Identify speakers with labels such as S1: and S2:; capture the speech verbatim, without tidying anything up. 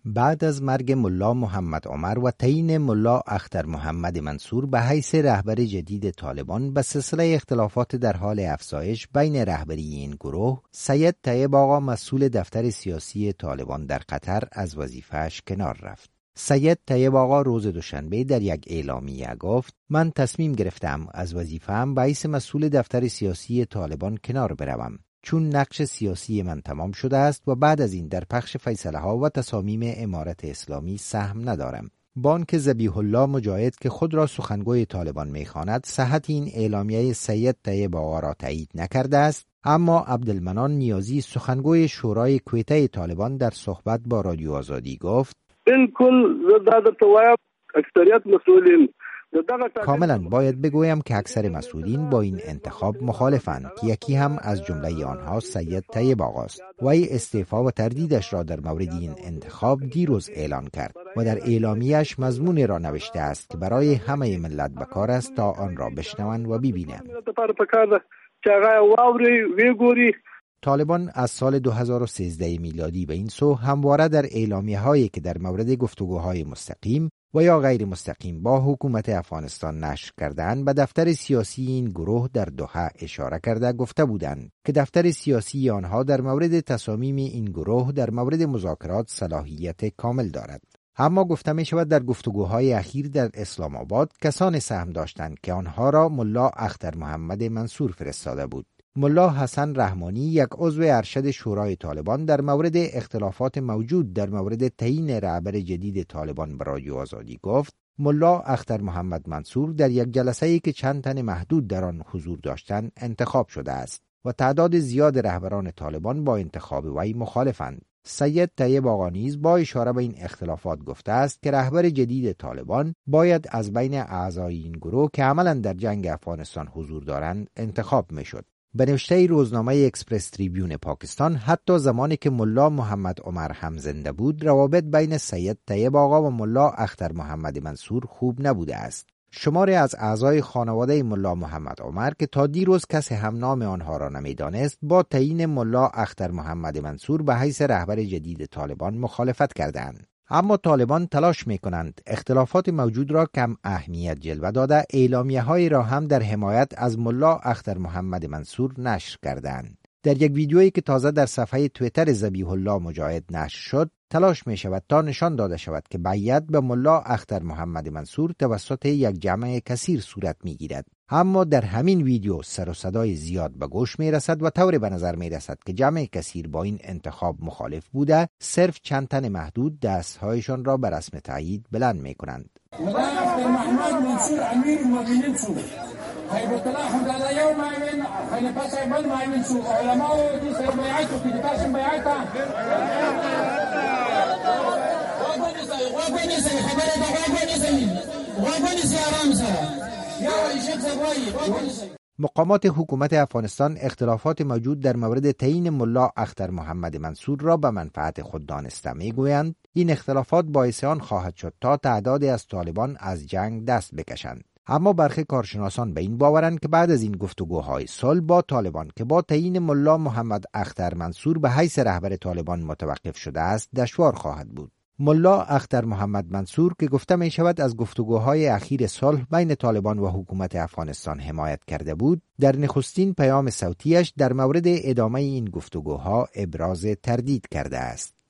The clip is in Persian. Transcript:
S1: بعد از مرگ ملا محمد عمر و تعیین ملا اختر محمد منصور به حیث رهبر جدید طالبان، به سلسله اختلافات در حال افزایش بین رهبری این گروه، سید طیب آقا مسئول دفتر سیاسی طالبان در قطر از وظیفه‌اش کنار رفت. سید طیب آقا روز دوشنبه در یک اعلامیه گفت: من تصمیم گرفتم از وظیفه‌ام به حیث مسئول دفتر سیاسی طالبان کنار بروم، چون نقش سیاسی من تمام شده است و بعد از این در پخش فیصله ها و تصامیم امارت اسلامی سهم ندارم. بانک ذبیح الله مجاهد که خود را سخنگوی طالبان می‌خواند، صحت این اعلامیه سید طیب آقا را تایید نکرده است، اما عبدالمنان نیازی سخنگوی شورای کویته طالبان در صحبت با رادیو آزادی گفت:
S2: این کل زداد تواب اکثریت مسئولین
S1: کاملا باید بگویم که اکثر مسئولین با این انتخاب مخالفند که یکی هم از جمله آنها سید طیب آقاست. وی استعفا و تردیدش را در مورد این انتخاب دیروز اعلان کرد و در اعلامیه‌اش مضمون را نوشته است که برای همه ملت بکار است تا آن را بشنوند و ببینند. طالبان از سال دو هزار و سیزده میلادی به این سو همواره در اعلامیه‌هایی که در مورد گفتگوهای مستقیم و یا غیر مستقیم با حکومت افغانستان نشر کردند، به دفتر سیاسی این گروه در دوحه اشاره کرده گفته بودند که دفتر سیاسی آنها در مورد تصامیم این گروه در مورد مذاکرات صلاحیت کامل دارد. اما گفته می شود در گفتگوهای اخیر در اسلام آباد کسان سهم داشتند که آنها را ملا اختر محمد منصور فرستاده بود. ملا حسن رحمانی، یک عضو ارشد شورای طالبان، در مورد اختلافات موجود در مورد تعیین رهبر جدید طالبان به رادیو آزادی گفت: ملا اختر محمد منصور در یک جلسه‌ای که چند تن محدود در آن حضور داشتند انتخاب شده است و تعداد زیاد رهبران طالبان با انتخاب وی مخالفند. سید طیب آقا نیز با اشاره به این اختلافات گفته است که رهبر جدید طالبان باید از بین اعضای این گروه که عملاً در جنگ افغانستان حضور دارند انتخاب می‌شد. به نوشته روزنامه اکسپرس تریبیون پاکستان، حتی زمانی که ملا محمد عمر هم زنده بود، روابط بین سید طیب آقا و ملا اختر محمد منصور خوب نبوده است. شماری از اعضای خانواده ملا محمد عمر که تا دیروز کسی هم نام آنها را نمیدانست، با تعیین ملا اختر محمد منصور به حیث رهبر جدید طالبان مخالفت کردند. اما طالبان تلاش می کنند اختلافات موجود را کم اهمیت جلوه داده، اعلامیه‌هایی را هم در حمایت از ملا اختر محمد منصور نشر کردند. در یک ویدیویی که تازه در صفحه توییتر ذبیح الله مجاهد نشر شد، تلاش می شود تا نشان داده شود که بیعت به ملا اختر محمد منصور توسط یک جمع کثیر صورت می گیرد. اما در همین ویدیو سر و صدای زیاد به گوش می رسد و طوری به نظر می رسد که جمع کثیر با این انتخاب مخالف بوده، صرف چند تن محدود دستهایشان را به رسم تایید بلند می کنند.
S3: ملا اختر محمد منصور امیر المؤمنین شو. هیبت الله حمدالله یوم امین خلیفه صاحب المؤمن شو. علماء دي سر بیعت و کتابشون بیعت. وابنی سای وابنی سای خبره ده وابنی سای وابنی سای آرام سای.
S1: مقامات حکومت افغانستان اختلافات موجود در مورد تعیین ملا اختر محمد منصور را به منفعت خود دانسته میگویند این اختلافات باعث آن خواهد شد تا تعدادی از طالبان از جنگ دست بکشند. اما برخی کارشناسان به این باورند که بعد از این گفتگوهای صلح با طالبان که با تعیین ملا محمد اختر منصور به حیث رهبر طالبان متوقف شده است، دشوار خواهد بود. ملا اختر محمد منصور که گفته می شود از گفتگوهای اخیر صلح بین طالبان و حکومت افغانستان حمایت کرده بود، در نخستین پیام صوتیش در مورد ادامه این گفتگوها ابراز تردید کرده است.